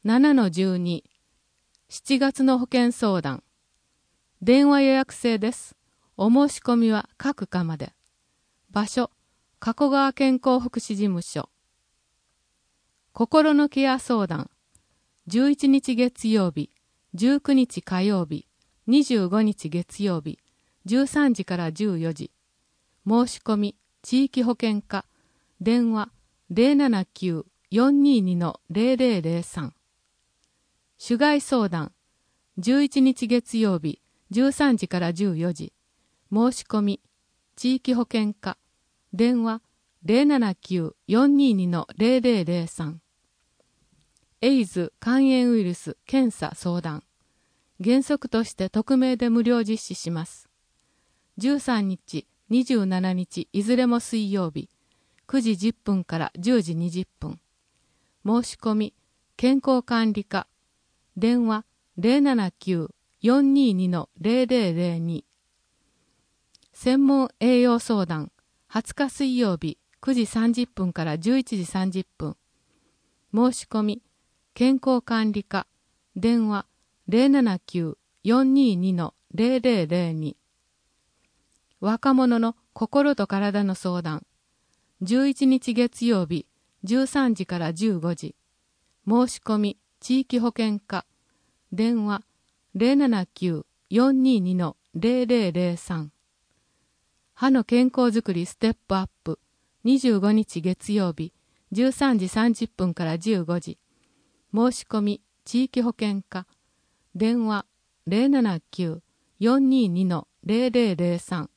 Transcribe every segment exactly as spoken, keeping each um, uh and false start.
ななのじゅうに、しちがつの保険相談。電話予約制です。お申し込みは各課まで。場所、加古川健康福祉事務所。心のケア相談。じゅういちにち月曜日、じゅうくにち火曜日、にじゅうごにち月曜日、じゅうさんじからじゅうよじ。申し込み、地域保険課。電話 ゼロななきゅう よんにーに ゼロゼロゼロさん。主害相談。じゅういちにち月曜日、じゅうさんじからじゅうよじ。申し込み、地域保険課。電話 ゼロななきゅう よんにーに ゼロゼロゼロさん。エイズ肝炎ウイルス検査相談。原則として匿名で無料実施します。じゅうさんにち、にじゅうしちにちいずれも水曜日、くじじゅっぷんからじゅうじにじゅっぷん。申し込み、健康管理課。電話 ゼロななきゅう よんにーに ゼロゼロゼロに。専門栄養相談。はつか水曜日、くじさんじゅっぷんからじゅういちじさんじゅっぷん。申し込み、健康管理課。電話ゼロななきゅう よんにーに ゼロゼロゼロに。若者の心と体の相談。じゅういちにち月曜日、じゅうさんじからじゅうごじ。申し込み、地域保険課。電話ゼロななきゅう よんにーに ゼロゼロゼロさん。歯の健康づくりステップアップ。にじゅうごにち月曜日、じゅうさんじさんじゅっぷんからじゅうごじ。申し込み、地域保険課。電話ゼロななきゅう よんにーに ゼロゼロゼロさん。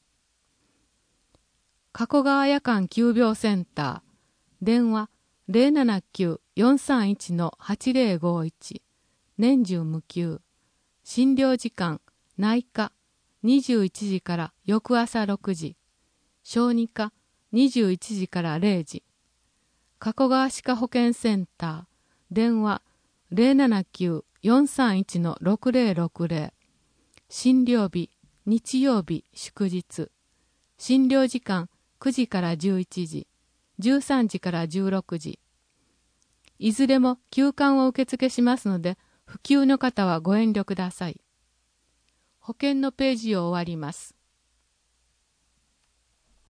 加古川夜間急病センター。電話ゼロななきゅう よんさんいち はちゼロごいち。年中無休。診療時間、内科、にじゅういちじから翌朝ろくじ。小児科、にじゅういちじかられいじ。加古川歯科保健センター。電話ゼロななきゅう よんさんいち ろくゼロろくゼロ。診療日、日曜日、祝日。診療時間、くじからじゅういちじ、じゅうさんじからじゅうろくじ。いずれも休館を受付しますので、不急の方はご遠慮ください。保険のページを終わります。